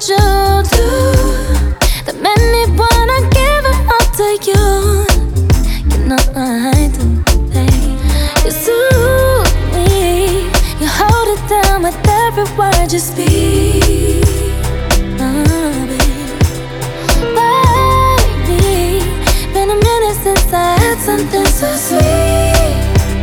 what you do that made me wanna give it all to you. You know I do, babe. You soothe me, you hold it down with every word you speak. Baby, been a minute since I had something so sweet.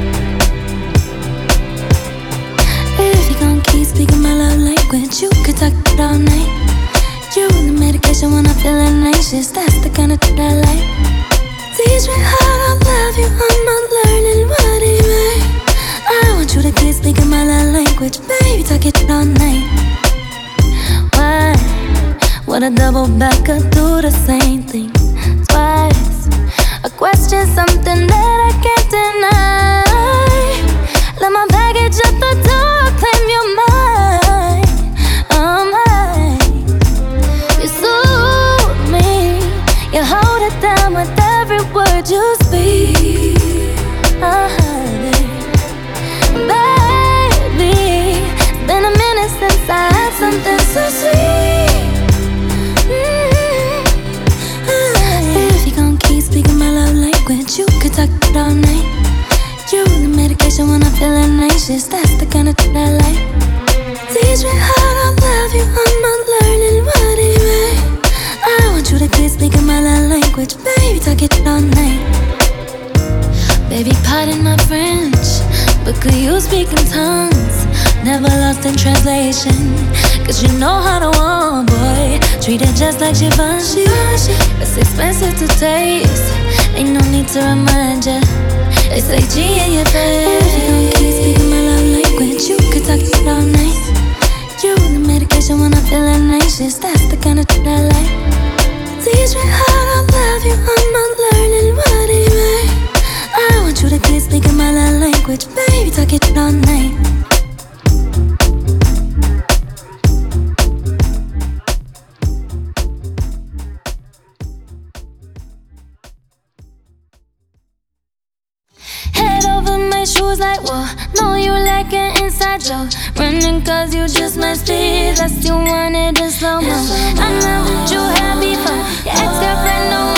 If you gon' keep speaking my love language, you could talk it all night. You the medication when I'm feeling anxious, that's the kind of thing I like. Teach me how to love you, I'm not learning what it means. I want you to keep speaking my love language, baby, talk it all night. Why would a double backer do the same thing twice? I question something that I can't deny. Let my baggage at the door, claim you're mine. Oh my, you soothe me, you hold it down with every word you speak. Baby, it's been a minute since I had something so sweet. If you gon' keep speaking my love language, you could talk it all night. You the medication when I'm feeling anxious, that's the kind of thing I like. Teach me how to love you, I'm not learning what it means. I want you to keep speaking my love language, baby, talk it all night. Baby, pardon my French, but could you speak in tongues? Never lost in translation, cause you know how to want, boy. Treat it just like Givenchy. It's expensive to taste, ain't no need to remind ya. They say G in your face. If you gon' keep speaking my love language, you could talk it all night. You the medication when I'm feeling anxious, that's the kind of thing I like. Teach me how to love you, I'm not learning what it means. I want you to keep speaking my love language, baby, talk it all night. Head over my shoes like, whoa. Know you like an inside joke. Running cause you just my speed. Last you wanted in slow-mo. I'm not what you had before. Your ex-girlfriend know